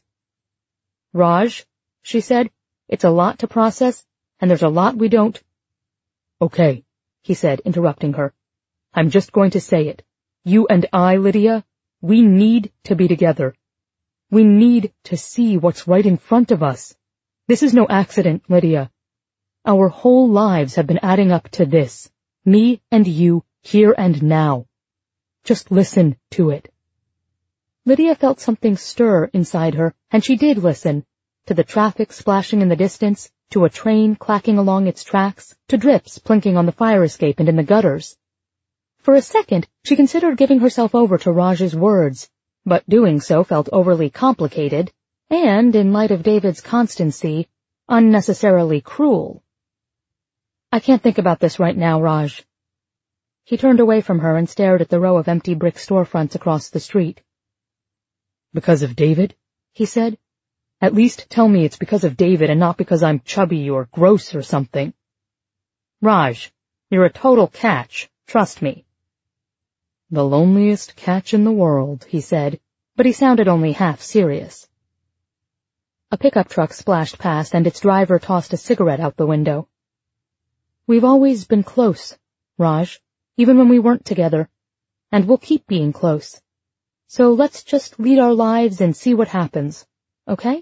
Raj, she said, it's a lot to process, and there's a lot we don't... Okay, he said, interrupting her. I'm just going to say it. You and I, Lydia, we need to be together. We need to see what's right in front of us. This is no accident, Lydia. Our whole lives have been adding up to this. Me and you, here and now. Just listen to it. Lydia felt something stir inside her, and she did listen. To the traffic splashing in the distance, to a train clacking along its tracks, to drips plinking on the fire escape and in the gutters. For a second, she considered giving herself over to Raj's words, but doing so felt overly complicated, and, in light of David's constancy, unnecessarily cruel. I can't think about this right now, Raj. He turned away from her and stared at the row of empty brick storefronts across the street. Because of David? He said. At least tell me it's because of David and not because I'm chubby or gross or something. Raj, you're a total catch, trust me. The loneliest catch in the world, he said, but he sounded only half serious. A pickup truck splashed past and its driver tossed a cigarette out the window. We've always been close, Raj, even when we weren't together, and we'll keep being close. So let's just lead our lives and see what happens, okay?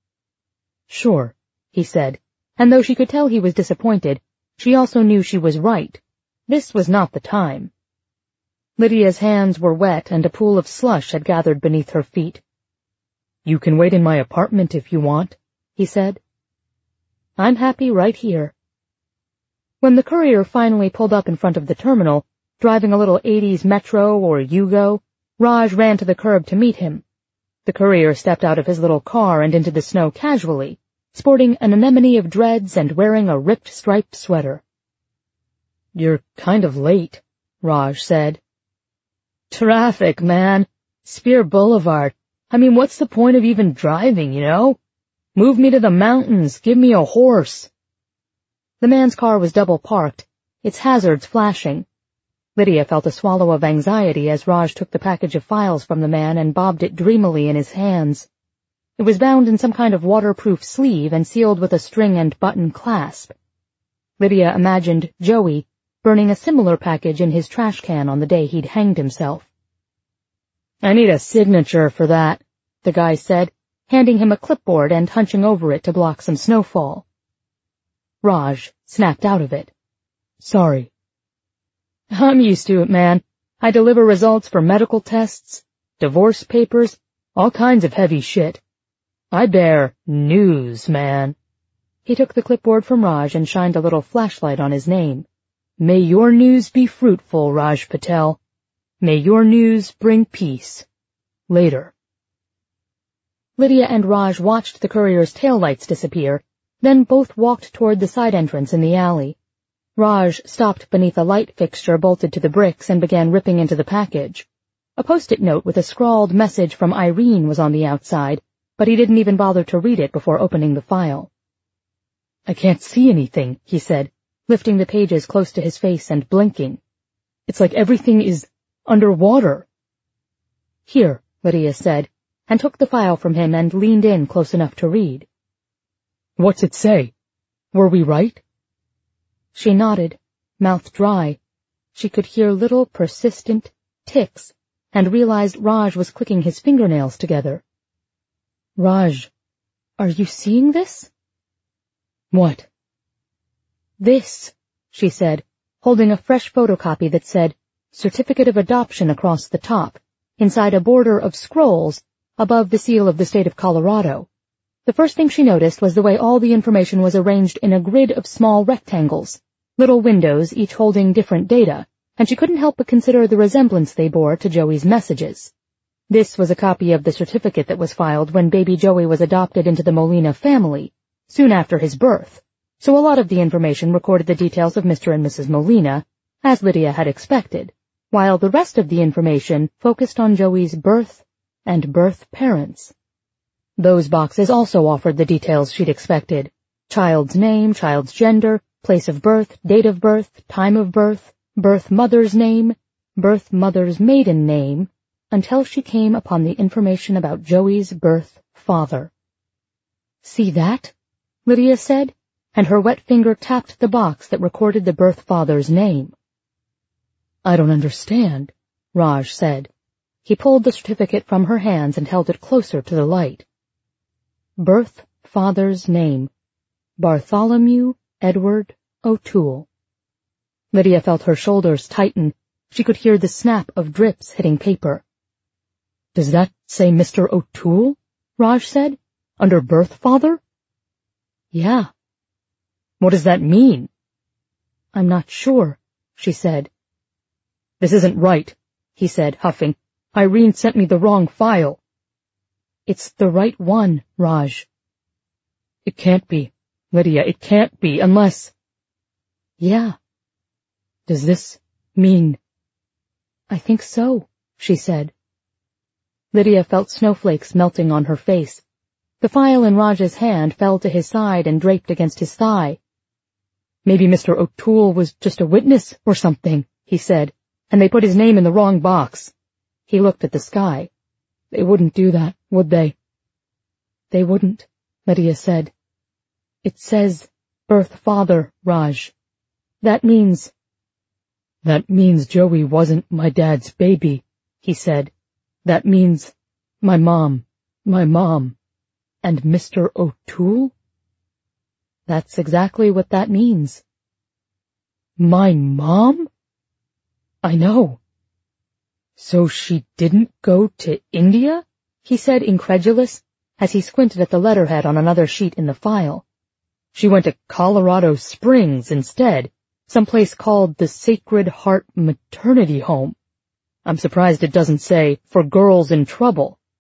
Sure, he said, and though she could tell he was disappointed, she also knew she was right. This was not the time. Lydia's hands were wet and a pool of slush had gathered beneath her feet. You can wait in my apartment if you want, he said. I'm happy right here. When the courier finally pulled up in front of the terminal, driving a little eighties Metro or Yugo, Raj ran to the curb to meet him. The courier stepped out of his little car and into the snow casually, sporting an anemone of dreads and wearing a ripped striped sweater. "You're kind of late," Raj said. "Traffic, man. Spear Boulevard. I mean, what's the point of even driving, you know? Move me to the mountains. Give me a horse." The man's car was double parked, its hazards flashing. Lydia felt a swallow of anxiety as Raj took the package of files from the man and bobbed it dreamily in his hands. It was bound in some kind of waterproof sleeve and sealed with a string and button clasp. Lydia imagined Joey burning a similar package in his trash can on the day he'd hanged himself. "I need a signature for that," the guy said, handing him a clipboard and hunching over it to block some snowfall. Raj snapped out of it. "Sorry." "I'm used to it, man. I deliver results for medical tests, divorce papers, all kinds of heavy shit. I bear news, man." He took the clipboard from Raj and shined a little flashlight on his name. "May your news be fruitful, Raj Patel. May your news bring peace. Later." Lydia and Raj watched the courier's taillights disappear, then both walked toward the side entrance in the alley. Raj stopped beneath a light fixture bolted to the bricks and began ripping into the package. A post-it note with a scrawled message from Irene was on the outside, but he didn't even bother to read it before opening the file. "I can't see anything," he said, lifting the pages close to his face and blinking. "It's like everything is underwater." "Here," Lydia said, and took the file from him and leaned in close enough to read. "What's it say? Were we right?" She nodded, mouth dry. She could hear little, persistent ticks and realized Raj was clicking his fingernails together. "Raj, are you seeing this?" "What?" "This," she said, holding a fresh photocopy that said, "Certificate of Adoption" across the top, inside a border of scrolls above the seal of the state of Colorado. The first thing she noticed was the way all the information was arranged in a grid of small rectangles, little windows each holding different data, and she couldn't help but consider the resemblance they bore to Joey's messages. This was a copy of the certificate that was filed when baby Joey was adopted into the Molina family, soon after his birth, so a lot of the information recorded the details of Mister and Missus Molina, as Lydia had expected, while the rest of the information focused on Joey's birth and birth parents. Those boxes also offered the details she'd expected: child's name, child's gender, place of birth, date of birth, time of birth, birth mother's name, birth mother's maiden name, until she came upon the information about Joey's birth father. "See that?" Lydia said, and her wet finger tapped the box that recorded the birth father's name. "I don't understand," Raj said. He pulled the certificate from her hands and held it closer to the light. Birth father's name: Bartholomew Edward O'Toole. Lydia felt her shoulders tighten. She could hear the snap of drips hitting paper. "Does that say Mister O'Toole?" Raj said. "Under birth father?" "Yeah." "What does that mean?" "I'm not sure," she said. "This isn't right," he said, huffing. "Irene sent me the wrong file." "It's the right one, Raj." "It can't be, Lydia, it can't be, unless—" "Yeah." "Does this mean—" "I think so," she said. Lydia felt snowflakes melting on her face. The file in Raj's hand fell to his side and draped against his thigh. "Maybe Mister O'Toole was just a witness or something," he said, "and they put his name in the wrong box." He looked at the sky. "They wouldn't do that, would they?" "They wouldn't," Lydia said. "It says birth father, Raj. That means—" "That means Joey wasn't my dad's baby," he said. "That means my mom, my mom, and Mister O'Toole?" "That's exactly what that means." "My mom?" "I know." "So she didn't go to India?" he said, incredulous, as he squinted at the letterhead on another sheet in the file. "She went to Colorado Springs instead, someplace called the Sacred Heart Maternity Home. I'm surprised it doesn't say, for girls in trouble.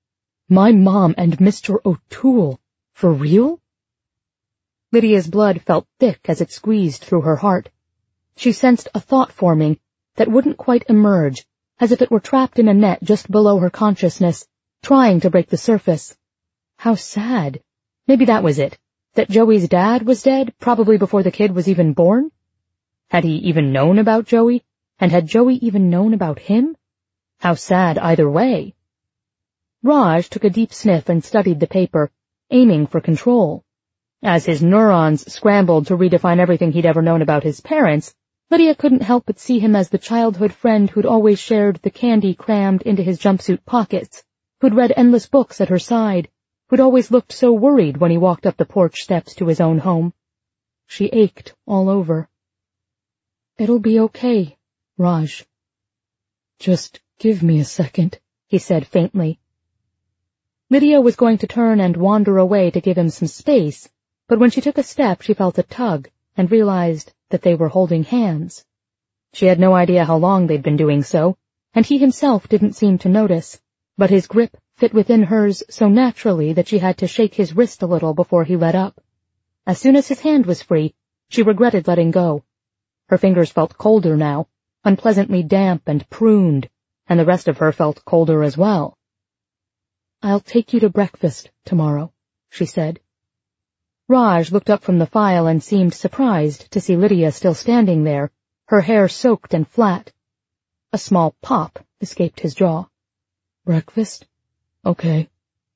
My mom and Mister O'Toole. For real? Lydia's blood felt thick as it squeezed through her heart. She sensed a thought forming that wouldn't quite emerge, as if it were trapped in a net just below her consciousness, trying to break the surface. How sad. Maybe that was it, that Joey's dad was dead, probably before the kid was even born? Had he even known about Joey? And had Joey even known about him? How sad either way. Raj took a deep sniff and studied the paper, aiming for control. As his neurons scrambled to redefine everything he'd ever known about his parents, Lydia couldn't help but see him as the childhood friend who'd always shared the candy crammed into his jumpsuit pockets, who'd read endless books at her side, who'd always looked so worried when he walked up the porch steps to his own home. She ached all over. It'll be okay, Raj. Just give me a second, he said faintly. Lydia was going to turn and wander away to give him some space, but when she took a step she felt a tug and realized that they were holding hands. She had no idea how long they'd been doing so, and he himself didn't seem to notice, but his grip fit within hers so naturally that she had to shake his wrist a little before he let up. As soon as his hand was free, she regretted letting go. Her fingers felt colder now, unpleasantly damp and pruned, and the rest of her felt colder as well. I'll take you to breakfast tomorrow, she said. Raj looked up from the file and seemed surprised to see Lydia still standing there, her hair soaked and flat. A small pop escaped his jaw. Breakfast? Okay.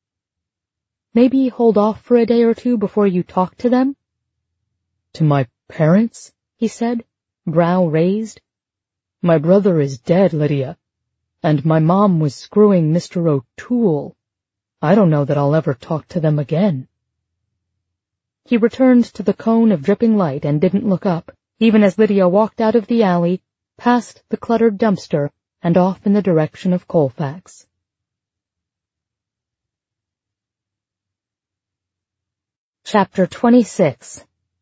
Maybe hold off for a day or two before you talk to them? To my parents? He said, brow raised. My brother is dead, Lydia, and my mom was screwing Mister O'Toole. I don't know that I'll ever talk to them again. He returned to the cone of dripping light and didn't look up, even as Lydia walked out of the alley, past the cluttered dumpster, and off in the direction of Colfax. Chapter twenty-six.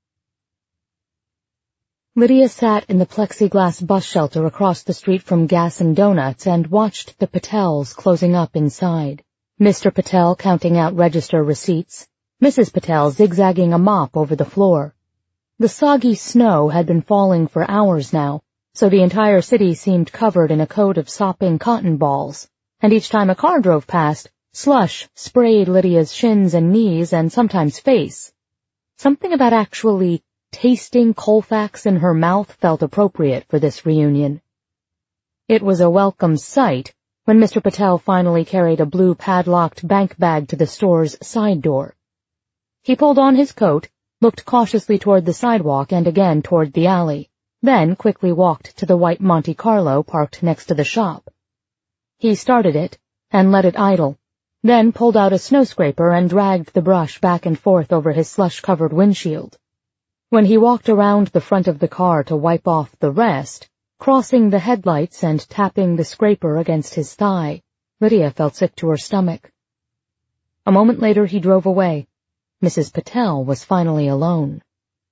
Lydia sat in the plexiglass bus shelter across the street from Gas and Donuts and watched the Patels closing up inside. Mister Patel counting out register receipts, Missus Patel zigzagging a mop over the floor. The soggy snow had been falling for hours now, so the entire city seemed covered in a coat of sopping cotton balls, and each time a car drove past, slush sprayed Lydia's shins and knees and sometimes face. Something about actually tasting Colfax in her mouth felt appropriate for this reunion. It was a welcome sight when Mister Patel finally carried a blue padlocked bank bag to the store's side door. He pulled on his coat, looked cautiously toward the sidewalk and again toward the alley, then quickly walked to the white Monte Carlo parked next to the shop. He started it and let it idle, then pulled out a snow scraper and dragged the brush back and forth over his slush-covered windshield. When he walked around the front of the car to wipe off the rest, crossing the headlights and tapping the scraper against his thigh, Lydia felt sick to her stomach. A moment later he drove away. Missus Patel was finally alone.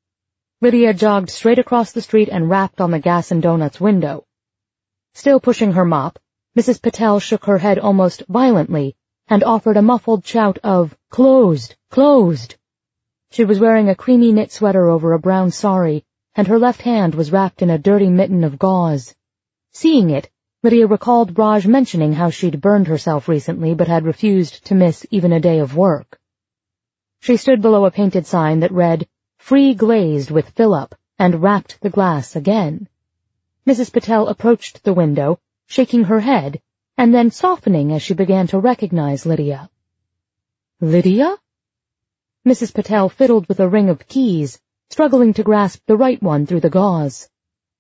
Lydia jogged straight across the street and rapped on the Gas and Donuts window. Still pushing her mop, Missus Patel shook her head almost violently and offered a muffled shout of, "Closed! Closed!" She was wearing a creamy knit sweater over a brown sari, and her left hand was wrapped in a dirty mitten of gauze. Seeing it, Lydia recalled Raj mentioning how she'd burned herself recently but had refused to miss even a day of work. She stood below a painted sign that read, "Free glazed with fill-up," and rapped the glass again. Missus Patel approached the window, shaking her head, and then softening as she began to recognize Lydia. "Lydia?" Missus Patel fiddled with a ring of keys, struggling to grasp the right one through the gauze.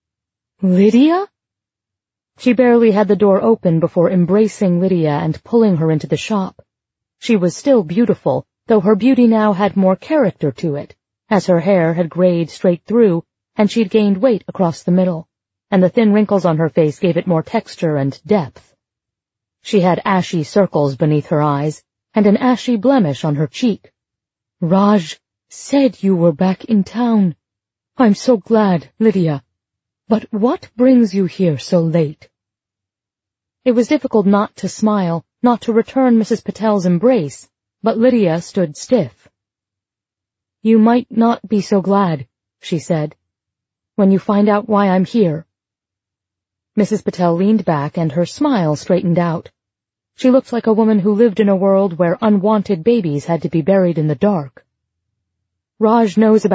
"Lydia?" She barely had the door open before embracing Lydia and pulling her into the shop. She was still beautiful, though her beauty now had more character to it, as her hair had grayed straight through, and she'd gained weight across the middle, and the thin wrinkles on her face gave it more texture and depth. She had ashy circles beneath her eyes, and an ashy blemish on her cheek. "Raj said you were back in town. I'm so glad, Lydia. But what brings you here so late?" It was difficult not to smile not to return Missus Patel's embrace, but Lydia stood stiff. "You might not be so glad," she said, "when you find out why I'm here." Missus Patel leaned back and her smile straightened out. She looked like a woman who lived in a world where unwanted babies had to be buried in the dark. "Raj knows about